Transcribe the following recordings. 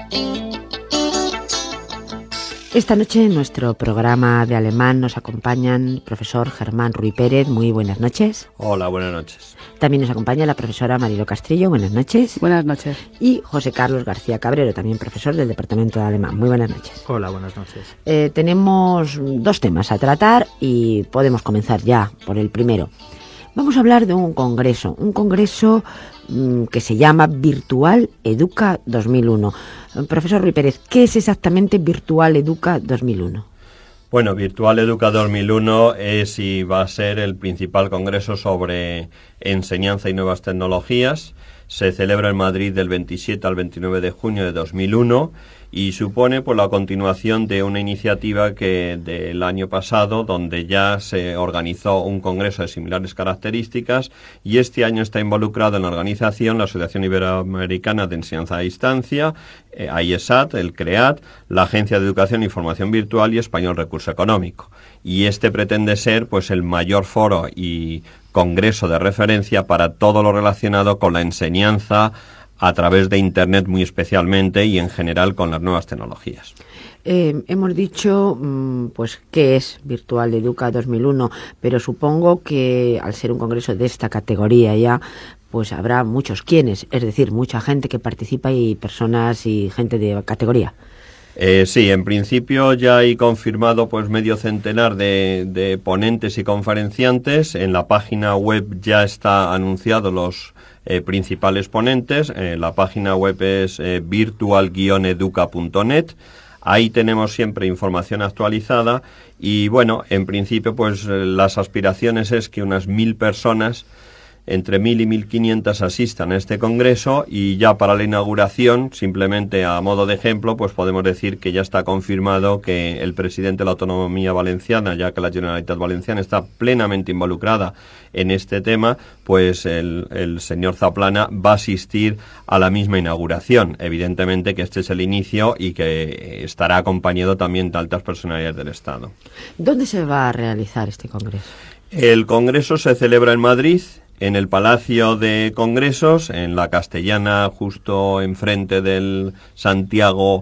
Esta noche en nuestro programa de alemán nos acompañan el profesor Germán Ruy Pérez. Muy buenas noches. Hola, buenas noches. También nos acompaña la profesora Marilo Castrillo. Buenas noches. Buenas noches. Y José Carlos García Cabrero, también profesor del Departamento de Alemán. Muy buenas noches. Hola, buenas noches. Tenemos dos temas a tratar y podemos comenzar ya por el primero. Vamos a hablar de un congreso que se llama Virtual Educa 2001. Profesor Ruy Pérez, ¿qué es exactamente Virtual Educa 2001? Bueno, Virtual Educa 2001 es y va a ser el principal congreso sobre enseñanza y nuevas tecnologías. Se celebra en Madrid del 27 al 29 de junio de 2001 y supone pues la continuación de una iniciativa que del año pasado, donde ya se organizó un congreso de similares características, y este año está involucrado en la organización la Asociación Iberoamericana de Enseñanza a Distancia, AIESAT, el CREAT, la Agencia de Educación y Formación Virtual y Español Recurso Económico. Y este pretende ser pues el mayor foro y congreso de referencia para todo lo relacionado con la enseñanza a través de Internet muy especialmente y en general con las nuevas tecnologías. Hemos dicho pues qué es Virtual Educa 2001, pero supongo que al ser un congreso de esta categoría ya, pues habrá muchos quienes, es decir, mucha gente que participa y personas y gente de categoría. Sí, en principio ya hay confirmado pues medio centenar de ponentes y conferenciantes. En la página web ya está anunciado los principales ponentes. La página web es virtual-educa.net. Ahí tenemos siempre información actualizada y bueno, en principio pues las aspiraciones es que unas 1.000 personas, entre 1.000 y 1.500 asistan a este congreso, y ya para la inauguración, simplemente a modo de ejemplo, pues podemos decir que ya está confirmado que el presidente de la Autonomía Valenciana, ya que la Generalitat Valenciana está plenamente involucrada en este tema, pues el señor Zaplana va a asistir a la misma inauguración. Evidentemente que este es el inicio y que estará acompañado también de altas personalidades del Estado. ¿Dónde se va a realizar este congreso? El congreso se celebra en Madrid, en el Palacio de Congresos, en la Castellana, justo enfrente del Santiago,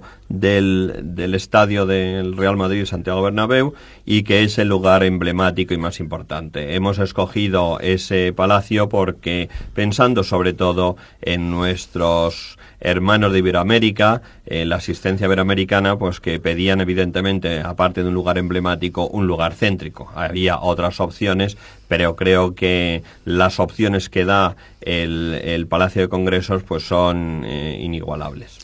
del estadio del Real Madrid, Santiago Bernabéu, y que es el lugar emblemático y más importante. Hemos escogido ese palacio porque, pensando sobre todo en nuestros hermanos de Iberoamérica, la asistencia iberoamericana, pues que pedían evidentemente, aparte de un lugar emblemático, un lugar céntrico. Había otras opciones, pero creo que las opciones que da el Palacio de Congresos pues son inigualables.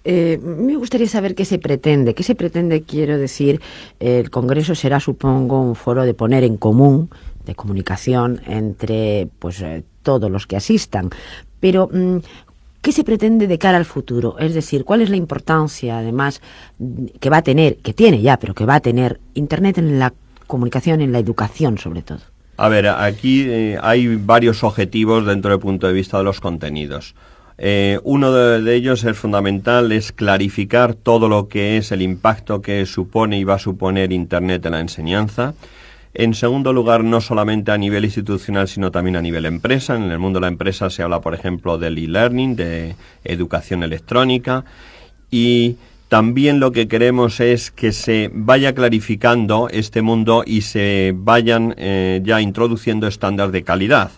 Me gustaría saber qué se pretende. ¿Qué se pretende? Quiero decir, el Congreso será, supongo, un foro de poner en común, de comunicación entre pues todos los que asistan. Pero ¿qué se pretende de cara al futuro? Es decir, ¿cuál es la importancia, además, que va a tener, que tiene ya, pero que va a tener Internet en la comunicación, en la educación, sobre todo? A ver, aquí hay varios objetivos dentro del punto de vista de los contenidos. Uno de ellos es fundamental, es clarificar todo lo que es el impacto que supone y va a suponer Internet en la enseñanza. En segundo lugar, no solamente a nivel institucional, sino también a nivel empresa. En el mundo de la empresa se habla, por ejemplo, del e-learning, de educación electrónica, y también lo que queremos es que se vaya clarificando este mundo y se vayan ya introduciendo estándares de calidad.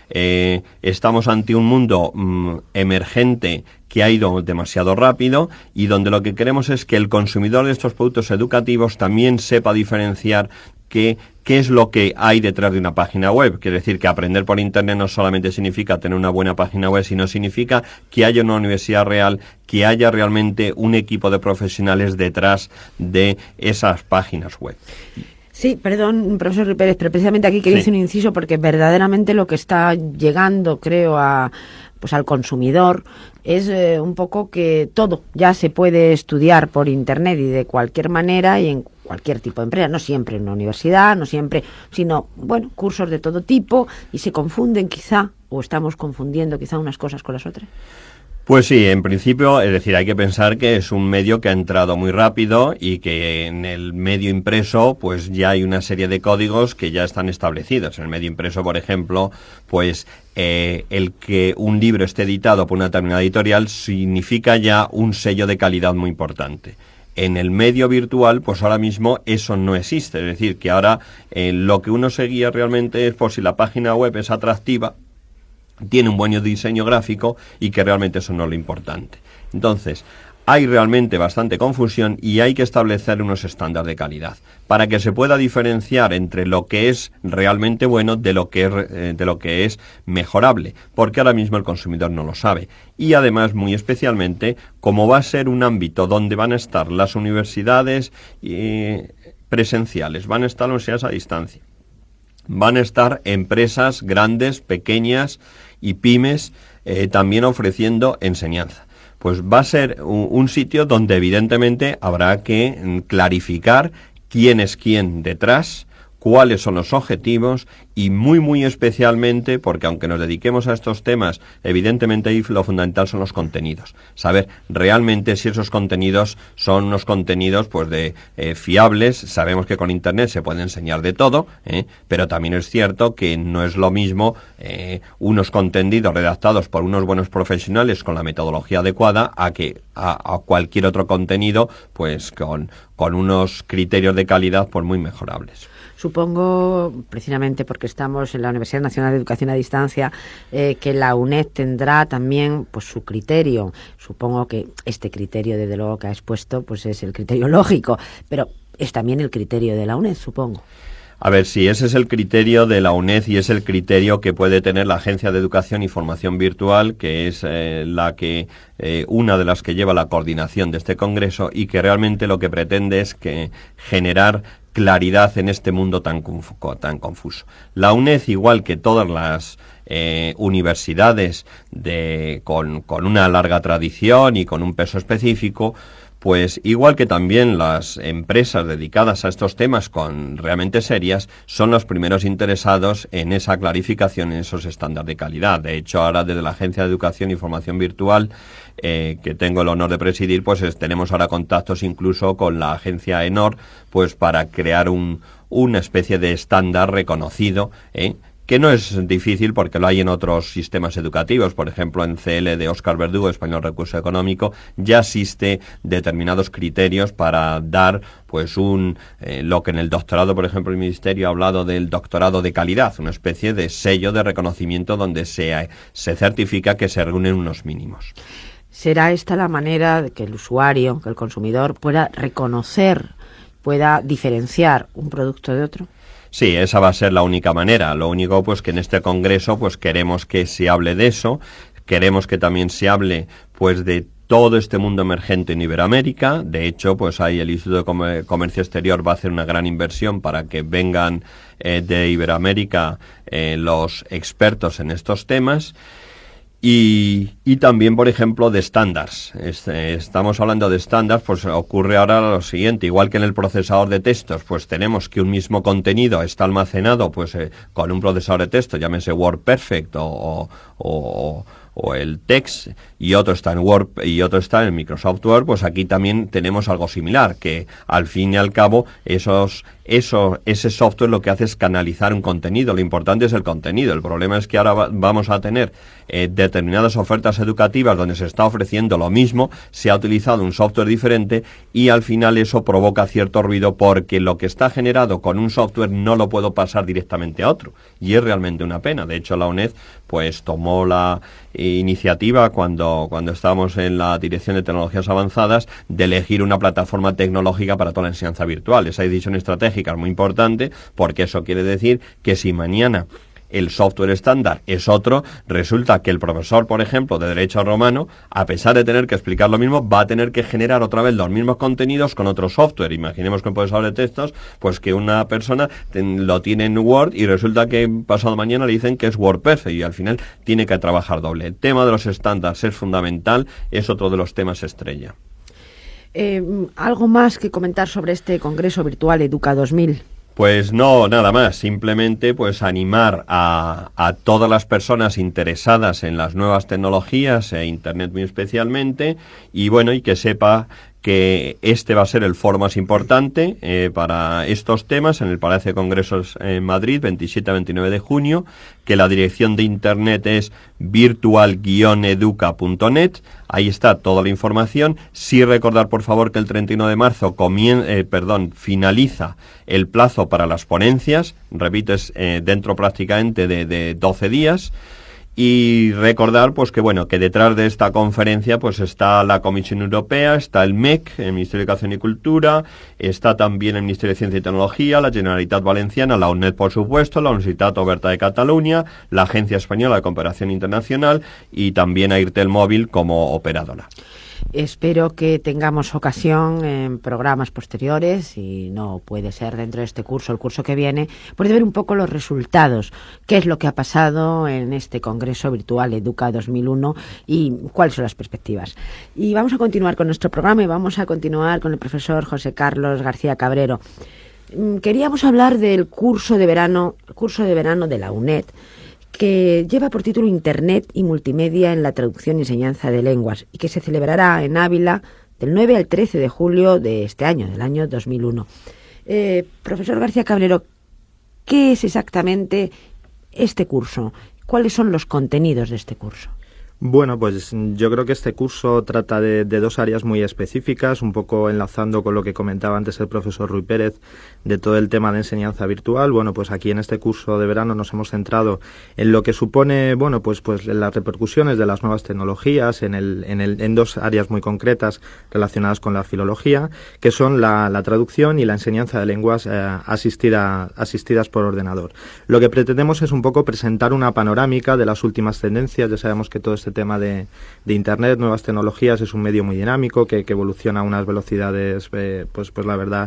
Estamos ante un mundo emergente que ha ido demasiado rápido y donde lo que queremos es que el consumidor de estos productos educativos también sepa diferenciar qué es lo que hay detrás de una página web. Quiere decir que aprender por Internet no solamente significa tener una buena página web, sino significa que haya una universidad real, que haya realmente un equipo de profesionales detrás de esas páginas web. Sí, perdón, profesor Ruy Pérez, pero precisamente aquí quería hacer un inciso porque verdaderamente lo que está llegando, creo, al consumidor es un poco que todo ya se puede estudiar por Internet y de cualquier manera y en cualquier tipo de empresa, no siempre en una universidad, no siempre, sino, bueno, cursos de todo tipo, y se confunden quizá, o estamos confundiendo quizá unas cosas con las otras. Pues sí, en principio, es decir, hay que pensar que es un medio que ha entrado muy rápido y que en el medio impreso pues ya hay una serie de códigos que ya están establecidos. En el medio impreso, por ejemplo, pues el que un libro esté editado por una determinada editorial significa ya un sello de calidad muy importante. En el medio virtual, pues ahora mismo eso no existe. Es decir, que ahora lo que uno seguía realmente es por si la página web es atractiva, tiene un buen diseño gráfico y que realmente eso no es lo importante. Entonces, hay realmente bastante confusión y hay que establecer unos estándares de calidad para que se pueda diferenciar entre lo que es realmente bueno de lo que es mejorable, porque ahora mismo el consumidor no lo sabe. Y además, muy especialmente, como va a ser un ámbito donde van a estar las universidades presenciales, van a estar las universidades a distancia, van a estar empresas grandes, pequeñas y pymes también ofreciendo enseñanza. Pues va a ser un sitio donde evidentemente habrá que clarificar quién es quién detrás, cuáles son los objetivos y muy especialmente, porque aunque nos dediquemos a estos temas, evidentemente ahí lo fundamental son los contenidos. Saber realmente si esos contenidos son unos contenidos pues de fiables. Sabemos que con Internet se puede enseñar de todo, pero también es cierto que no es lo mismo unos contenidos redactados por unos buenos profesionales con la metodología adecuada a cualquier otro contenido pues con unos criterios de calidad pues muy mejorables. Supongo, precisamente porque estamos en la Universidad Nacional de Educación a Distancia, que la UNED tendrá también pues su criterio. Supongo que este criterio, desde luego, que ha expuesto, pues es el criterio lógico, pero es también el criterio de la UNED, supongo. A ver, sí, ese es el criterio de la UNED y es el criterio que puede tener la Agencia de Educación y Formación Virtual, que es una de las que lleva la coordinación de este congreso y que realmente lo que pretende es generar claridad en este mundo tan confuso. La UNED, igual que todas las universidades con una larga tradición y con un peso específico, pues igual que también las empresas dedicadas a estos temas realmente serias, son los primeros interesados en esa clarificación, en esos estándares de calidad. De hecho, ahora desde la Agencia de Educación y Formación Virtual, que tengo el honor de presidir, pues tenemos ahora contactos incluso con la agencia ENOR, pues para crear una especie de estándar reconocido, que no es difícil porque lo hay en otros sistemas educativos. Por ejemplo, en CL de Óscar Verdugo, Español Recurso Económico, ya existe determinados criterios para dar pues lo que en el doctorado, por ejemplo, el Ministerio ha hablado del doctorado de calidad, una especie de sello de reconocimiento donde se certifica que se reúnen unos mínimos. ¿Será esta la manera de que el usuario, que el consumidor pueda reconocer, pueda diferenciar un producto de otro? Sí, esa va a ser la única manera. Lo único pues que en este congreso pues queremos que se hable de eso, queremos que también se hable pues de todo este mundo emergente en Iberoamérica. De hecho, pues ahí el Instituto de Comercio Exterior va a hacer una gran inversión para que vengan de Iberoamérica los expertos en estos temas. Y también, por ejemplo, de estándares. Estamos hablando de estándares, pues ocurre ahora lo siguiente. Igual que en el procesador de textos, pues tenemos que un mismo contenido está almacenado pues con un procesador de texto, llámese WordPerfect o el Text, y otro está en Word y otro está en Microsoft Word. Pues aquí también tenemos algo similar, que al fin y al cabo ese software lo que hace es canalizar un contenido. Lo importante es el contenido. El problema es que ahora vamos a tener determinadas ofertas educativas donde se está ofreciendo lo mismo, se ha utilizado un software diferente y al final eso provoca cierto ruido porque lo que está generado con un software no lo puedo pasar directamente a otro y es realmente una pena. De hecho, la UNED pues tomó la iniciativa cuando estábamos en la Dirección de Tecnologías Avanzadas de elegir una plataforma tecnológica para toda la enseñanza virtual. Esa decisión estratégica es muy importante porque eso quiere decir que si mañana el software estándar es otro, resulta que el profesor, por ejemplo, de Derecho Romano, a pesar de tener que explicar lo mismo, va a tener que generar otra vez los mismos contenidos con otro software. Imaginemos que un profesor de textos, pues que una persona lo tiene en Word y resulta que pasado mañana le dicen que es WordPerfect y al final tiene que trabajar doble. El tema de los estándares es fundamental, es otro de los temas estrella. ¿Algo más que comentar sobre este Congreso Virtual Educa 2000? Pues no, nada más. Simplemente pues animar a todas las personas interesadas en las nuevas tecnologías e Internet muy especialmente, y bueno, y que sepa que este va a ser el foro más importante para estos temas en el Palacio de Congresos en Madrid, 27 a 29 de junio, que la dirección de Internet es virtual-educa.net. Ahí está toda la información. Sí recordar, por favor, que el 31 de marzo finaliza el plazo para las ponencias. Repito, es dentro prácticamente de 12 días. Y recordar pues que bueno, que detrás de esta conferencia pues está la Comisión Europea, está el MEC, el Ministerio de Educación y Cultura, está también el Ministerio de Ciencia y Tecnología, la Generalitat Valenciana, la UNED por supuesto, la Universitat Oberta de Cataluña, la Agencia Española de Cooperación Internacional y también Airtel Móvil como operadora. Espero que tengamos ocasión en programas posteriores, si no puede ser dentro de este curso, el curso que viene, pues de ver un poco los resultados, qué es lo que ha pasado en este Congreso Virtual Educa 2001 y cuáles son las perspectivas. Y vamos a continuar con nuestro programa y vamos a continuar con el profesor José Carlos García Cabrero. Queríamos hablar del curso de verano de la UNED, que lleva por título Internet y Multimedia en la Traducción y Enseñanza de Lenguas y que se celebrará en Ávila del 9 al 13 de julio de este año, del año 2001. Profesor García Cabrero, ¿qué es exactamente este curso? ¿Cuáles son los contenidos de este curso? Bueno, pues yo creo que este curso trata de dos áreas muy específicas, un poco enlazando con lo que comentaba antes el profesor Ruy Pérez de todo el tema de enseñanza virtual. Bueno, pues aquí en este curso de verano nos hemos centrado en lo que supone, bueno, pues las repercusiones de las nuevas tecnologías en dos áreas muy concretas relacionadas con la filología, que son la traducción y la enseñanza de lenguas asistidas por ordenador. Lo que pretendemos es un poco presentar una panorámica de las últimas tendencias. Ya sabemos que todo este tema de Internet, nuevas tecnologías, es un medio muy dinámico que evoluciona a unas velocidades, pues la verdad,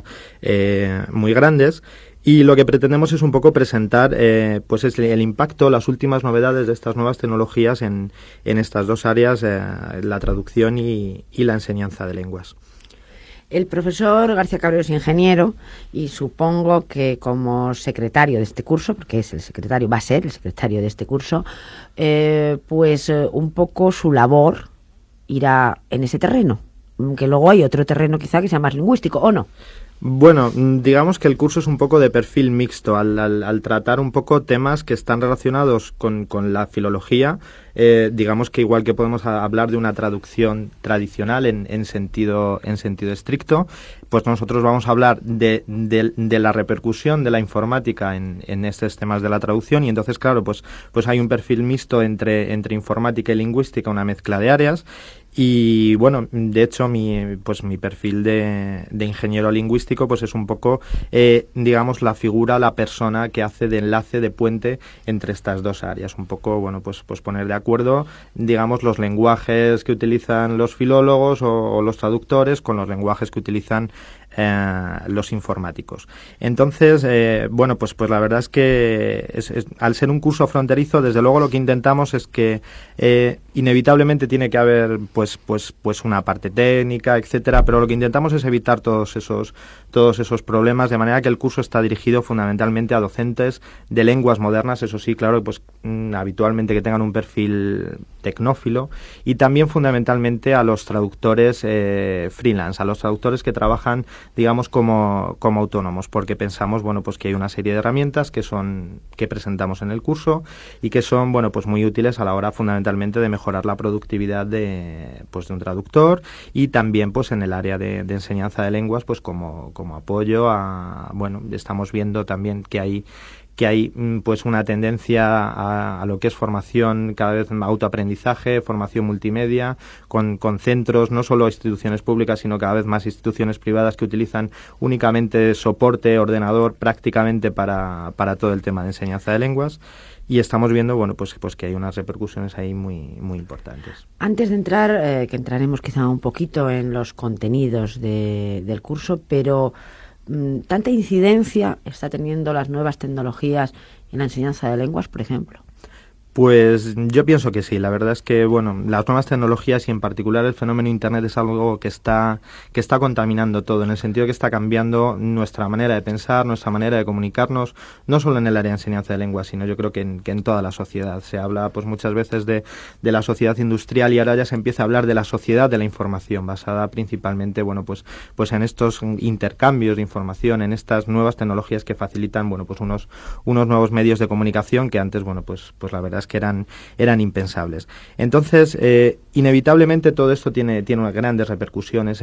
muy grandes. Y lo que pretendemos es un poco presentar pues es el impacto, las últimas novedades de estas nuevas tecnologías en estas dos áreas, la traducción y la enseñanza de lenguas. El profesor García Cabrero es ingeniero y supongo que como secretario de este curso, porque es el secretario, va a ser el secretario de este curso, un poco su labor irá en ese terreno, que luego hay otro terreno quizá que sea más lingüístico, ¿o no? Bueno, digamos que el curso es un poco de perfil mixto, al tratar un poco temas que están relacionados con la filología. Digamos que igual que podemos hablar de una traducción tradicional en sentido estricto, pues nosotros vamos a hablar de la repercusión de la informática en estos temas de la traducción, y entonces claro, pues hay un perfil mixto entre informática y lingüística, una mezcla de áreas. Y bueno, de hecho mi perfil de ingeniero lingüístico pues es un poco digamos la figura, la persona que hace de enlace, de puente entre estas dos áreas, un poco bueno pues poner de acuerdo, digamos, los lenguajes que utilizan los filólogos o los traductores con los lenguajes que utilizan los informáticos. Entonces, bueno, pues la verdad es que al ser un curso fronterizo, desde luego lo que intentamos es que inevitablemente tiene que haber pues una parte técnica, etcétera, pero lo que intentamos es evitar todos esos problemas, de manera que el curso está dirigido fundamentalmente a docentes de lenguas modernas, eso sí, claro, pues habitualmente que tengan un perfil tecnófilo, y también fundamentalmente a los traductores freelance, a los traductores que trabajan, digamos, como autónomos, porque pensamos, bueno, pues que hay una serie de herramientas que presentamos en el curso y que son, bueno, pues muy útiles a la hora fundamentalmente de mejorar la productividad de un traductor, y también pues en el área de enseñanza de lenguas, pues como apoyo a, bueno, estamos viendo también que hay pues una tendencia a lo que es formación, cada vez autoaprendizaje, formación multimedia, con centros, no solo instituciones públicas, sino cada vez más instituciones privadas que utilizan únicamente soporte, ordenador, prácticamente para todo el tema de enseñanza de lenguas. Y estamos viendo, bueno, pues que hay unas repercusiones ahí muy, muy importantes. Antes de entrar, que entraremos quizá un poquito en los contenidos del curso, pero ¿tanta incidencia está teniendo las nuevas tecnologías en la enseñanza de lenguas, por ejemplo? Pues yo pienso que sí. La verdad es que, bueno, las nuevas tecnologías y en particular el fenómeno Internet es algo que está contaminando todo, en el sentido que está cambiando nuestra manera de pensar, nuestra manera de comunicarnos, no solo en el área de enseñanza de lenguas, sino yo creo que en toda la sociedad. Se habla pues muchas veces de la sociedad industrial y ahora ya se empieza a hablar de la sociedad de la información, basada principalmente, bueno, pues en estos intercambios de información, en estas nuevas tecnologías que facilitan, bueno, pues unos nuevos medios de comunicación que antes, bueno, pues la verdad es que eran impensables. Entonces, inevitablemente todo esto tiene unas grandes repercusiones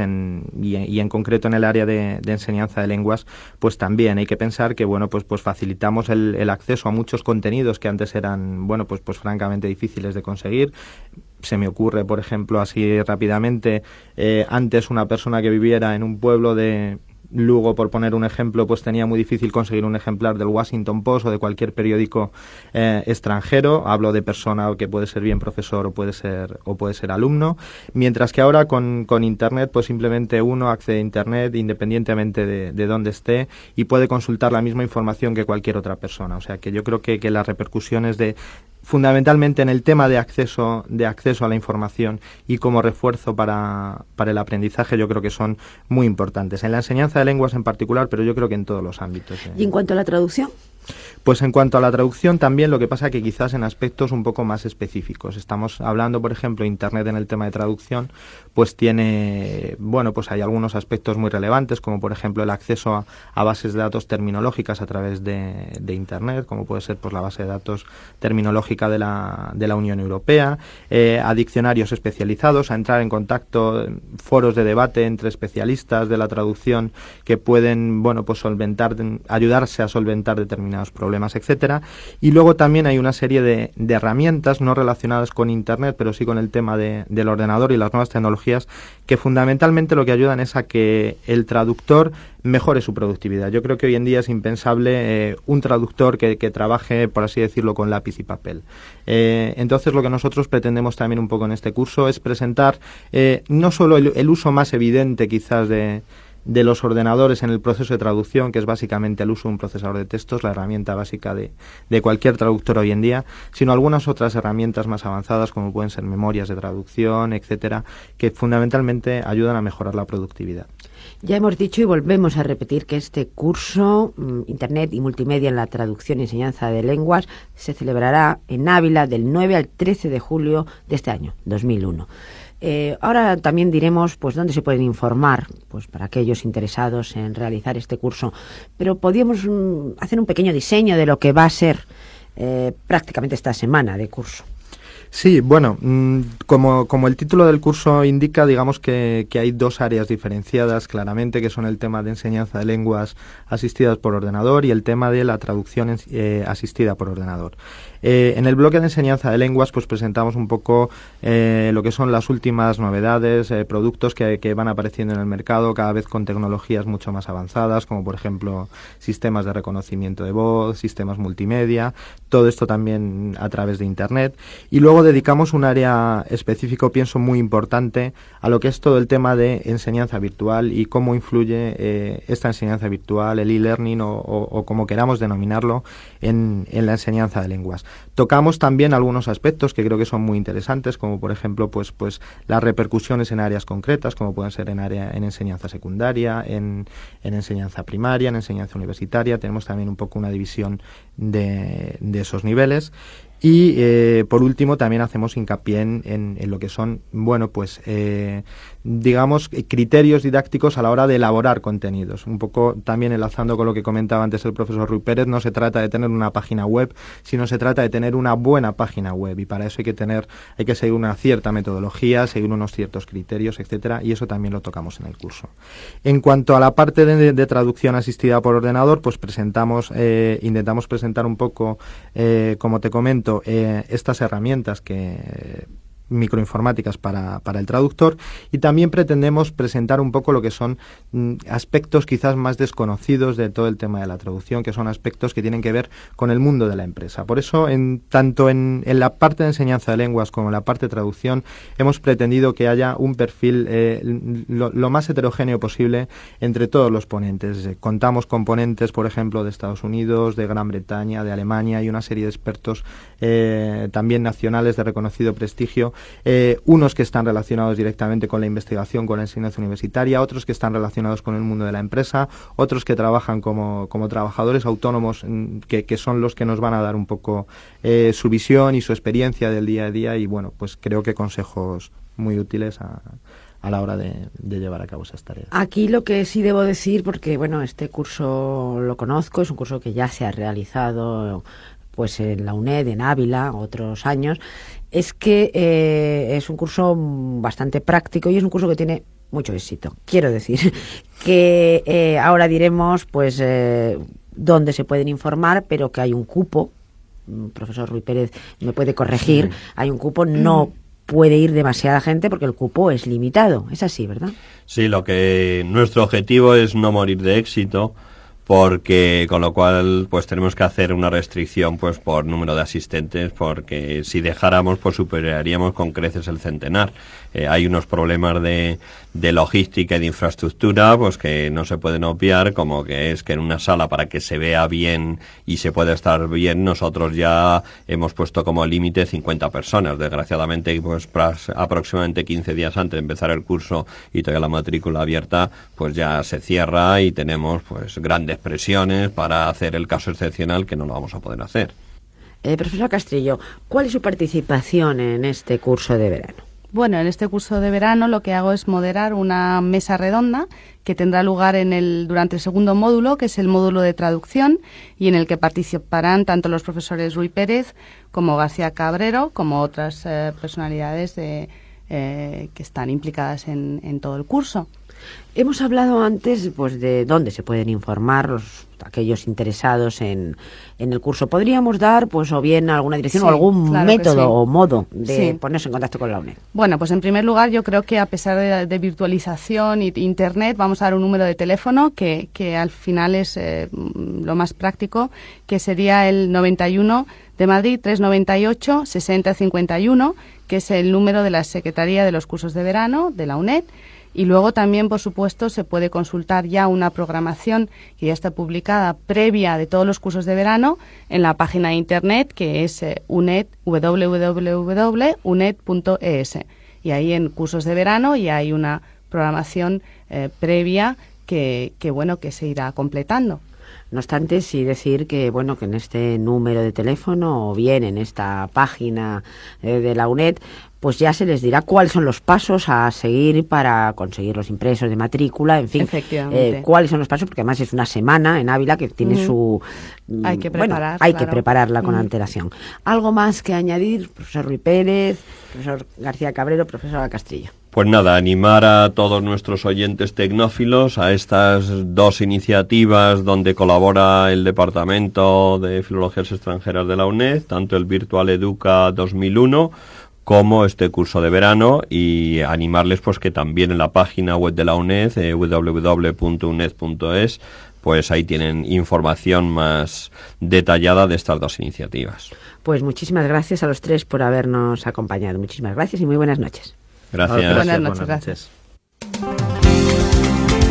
y en concreto en el área de enseñanza de lenguas, pues también hay que pensar que, bueno, pues facilitamos el acceso a muchos contenidos que antes eran, bueno, pues francamente difíciles de conseguir. Se me ocurre, por ejemplo, así rápidamente, antes una persona que viviera en un pueblo de Lugo, por poner un ejemplo, pues tenía muy difícil conseguir un ejemplar del Washington Post o de cualquier periódico extranjero. Hablo de persona que puede ser bien profesor o puede ser alumno, mientras que ahora con Internet pues simplemente uno accede a Internet independientemente de dónde esté y puede consultar la misma información que cualquier otra persona. O sea que yo creo que las repercusiones fundamentalmente en el tema de acceso a la información y como refuerzo para el aprendizaje, yo creo que son muy importantes. En la enseñanza de lenguas en particular, pero yo creo que en todos los ámbitos. ¿Y en cuanto a la traducción? Pues en cuanto a la traducción también, lo que pasa que quizás en aspectos un poco más específicos. Estamos hablando, por ejemplo, Internet en el tema de traducción, pues tiene, bueno, pues hay algunos aspectos muy relevantes, como por ejemplo el acceso a bases de datos terminológicas a través de Internet, como puede ser pues la base de datos terminológica de la Unión Europea, a diccionarios especializados, a entrar en contacto, foros de debate entre especialistas de la traducción que pueden, bueno, pues ayudarse a solventar determinados problemas, etcétera. Y luego también hay una serie de herramientas no relacionadas con Internet, pero sí con el tema del ordenador y las nuevas tecnologías, que fundamentalmente lo que ayudan es a que el traductor mejore su productividad. Yo creo que hoy en día es impensable un traductor que trabaje, por así decirlo, con lápiz y papel. Entonces, lo que nosotros pretendemos también un poco en este curso es presentar no solo el uso más evidente quizás de los ordenadores en el proceso de traducción, que es básicamente el uso de un procesador de textos, la herramienta básica de cualquier traductor hoy en día, sino algunas otras herramientas más avanzadas, como pueden ser memorias de traducción, etcétera, que fundamentalmente ayudan a mejorar la productividad. Ya hemos dicho y volvemos a repetir que este curso, Internet y Multimedia en la Traducción y Enseñanza de Lenguas, se celebrará en Ávila del 9 al 13 de julio de este año, 2001. Ahora también diremos pues dónde se pueden informar pues para aquellos interesados en realizar este curso, pero podríamos hacer un pequeño diseño de lo que va a ser prácticamente esta semana de curso. Sí, bueno, como el título del curso indica, digamos que hay dos áreas diferenciadas claramente, que son el tema de enseñanza de lenguas asistidas por ordenador y el tema de la traducción asistida por ordenador. En el bloque de enseñanza de lenguas pues presentamos un poco lo que son las últimas novedades, productos que van apareciendo en el mercado cada vez con tecnologías mucho más avanzadas, como por ejemplo sistemas de reconocimiento de voz, sistemas multimedia, todo esto también a través de Internet. Y luego dedicamos un área específico, pienso muy importante, a lo que es todo el tema de enseñanza virtual y cómo influye esta enseñanza virtual, el e-learning o como queramos denominarlo, en la enseñanza de lenguas. Tocamos también algunos aspectos que creo que son muy interesantes, como por ejemplo pues las repercusiones en áreas concretas, como pueden ser en enseñanza secundaria, en enseñanza primaria, en enseñanza universitaria. Tenemos también un poco una división de esos niveles. Y por último también hacemos hincapié en lo que son, bueno, pues digamos criterios didácticos a la hora de elaborar contenidos. Un poco también enlazando con lo que comentaba antes el profesor Ruy Pérez, no se trata de tener una página web, sino se trata de tener una buena página web, y para eso hay que seguir una cierta metodología, seguir unos ciertos criterios, etcétera, y eso también lo tocamos en el curso. En cuanto a la parte de traducción asistida por ordenador, pues intentamos presentar un poco, como te comento, estas herramientas que microinformáticas para el traductor, y también pretendemos presentar un poco lo que son aspectos quizás más desconocidos de todo el tema de la traducción, que son aspectos que tienen que ver con el mundo de la empresa. Por eso, tanto en la parte de enseñanza de lenguas como en la parte de traducción, hemos pretendido que haya un perfil lo más heterogéneo posible entre todos los ponentes. Contamos con ponentes, por ejemplo, de Estados Unidos, de Gran Bretaña, de Alemania, y una serie de expertos también nacionales de reconocido prestigio, unos que están relacionados directamente con la investigación, con la enseñanza universitaria, otros que están relacionados con el mundo de la empresa, otros que trabajan como trabajadores autónomos, que son los que nos van a dar un poco su visión y su experiencia del día a día, y bueno, pues creo que consejos muy útiles a la hora de llevar a cabo esas tareas. Aquí lo que sí debo decir, porque bueno, este curso lo conozco, es un curso que ya se ha realizado pues en la UNED, en Ávila, otros años, es que es un curso bastante práctico y es un curso que tiene mucho éxito. Quiero decir que ahora diremos pues dónde se pueden informar, pero que hay un cupo, profesor Ruy Pérez me puede corregir, sí. Hay un cupo, no puede ir demasiada gente porque el cupo es limitado. Es así, ¿verdad? Sí, nuestro objetivo es no morir de éxito, porque con lo cual pues tenemos que hacer una restricción pues por número de asistentes, porque si dejáramos pues superaríamos con creces el centenar. Hay unos problemas de logística y de infraestructura pues que no se pueden obviar, como que es que en una sala, para que se vea bien y se pueda estar bien, nosotros ya hemos puesto como límite 50 personas. Desgraciadamente pues aproximadamente 15 días antes de empezar el curso y todavía la matrícula abierta, pues ya se cierra y tenemos pues grandes presiones para hacer el caso excepcional, que no lo vamos a poder hacer. Profesor Castrillo, ¿cuál es su participación en este curso de verano? Bueno, en este curso de verano lo que hago es moderar una mesa redonda que tendrá lugar durante el segundo módulo, que es el módulo de traducción, y en el que participarán tanto los profesores Ruy Pérez como García Cabrero, como otras personalidades que están implicadas en todo el curso. Hemos hablado antes pues de dónde se pueden informar aquellos interesados en el curso. ¿Podríamos dar pues o bien alguna dirección o algún método o modo de ponerse en contacto con la UNED? Bueno, pues en primer lugar yo creo que a pesar de virtualización y internet, vamos a dar un número de teléfono que al final es lo más práctico, que sería el 91 de Madrid 398 6051, que es el número de la Secretaría de los Cursos de Verano de la UNED. Y luego también, por supuesto, se puede consultar ya una programación que ya está publicada previa de todos los cursos de verano en la página de internet, que es UNED, www.uned.es. Y ahí en cursos de verano ya hay una programación previa que se irá completando. No obstante, sí decir que que en este número de teléfono o bien en esta página de la UNED, pues ya se les dirá cuáles son los pasos a seguir para conseguir los impresos de matrícula, en fin, cuáles son los pasos, porque además es una semana en Ávila que tiene su... Hay que prepararla, que prepararla con antelación. ¿Algo más que añadir, profesor Ruy Pérez, profesor García Cabrero, profesora Castrillo? Pues nada, animar a todos nuestros oyentes tecnófilos a estas dos iniciativas donde colabora el Departamento de Filologías Extranjeras de la UNED, tanto el Virtual Educa 2001 como este curso de verano, y animarles pues que también en la página web de la UNED, www.uned.es, pues ahí tienen información más detallada de estas dos iniciativas. Pues muchísimas gracias a los tres por habernos acompañado. Muchísimas gracias y muy buenas noches. Gracias. Buenas noches. Gracias.